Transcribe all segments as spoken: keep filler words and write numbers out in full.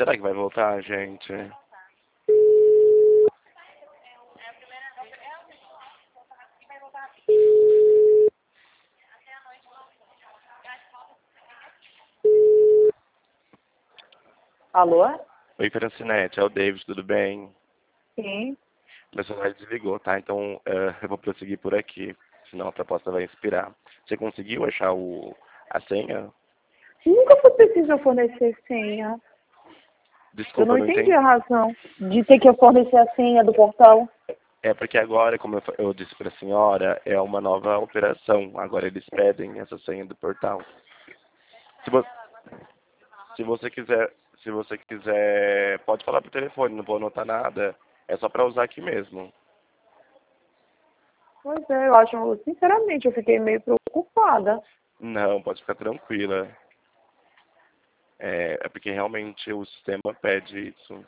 Será que vai voltar, gente? Alô? Oi, Francinete, é o David, tudo bem? Sim. Meu celular desligou, tá? Então uh, eu vou prosseguir por aqui, senão a proposta vai inspirar. Você conseguiu achar o, a senha? Nunca foi preciso eu fornecer senha. Eu Desculpa, não eu não entendi entendi. a razão de ter que fornecer a senha do portal. É porque agora, como eu, fa- eu disse para a senhora, é uma nova operação. Agora eles pedem essa senha do portal. Se, vo se você quiser, se você quiser, pode falar por telefone, não vou anotar nada. É só para usar aqui mesmo. Pois é, eu acho, sinceramente, eu fiquei meio preocupada. Não, pode ficar tranquila. É, é porque realmente o sistema pede isso.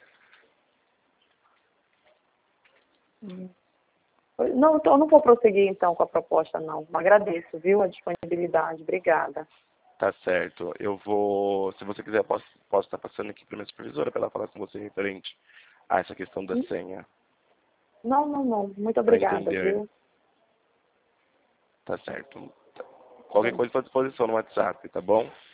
Hum. Não, então eu não vou prosseguir então com a proposta, não. Agradeço, viu, a disponibilidade. Obrigada. Tá certo. Eu vou, se você quiser, posso, posso estar passando aqui para minha supervisora para ela falar com você referente a essa questão da senha, Não, não, não. Muito para obrigada, entender. viu? Tá certo. Qualquer coisa estou à disposição no WhatsApp, tá bom?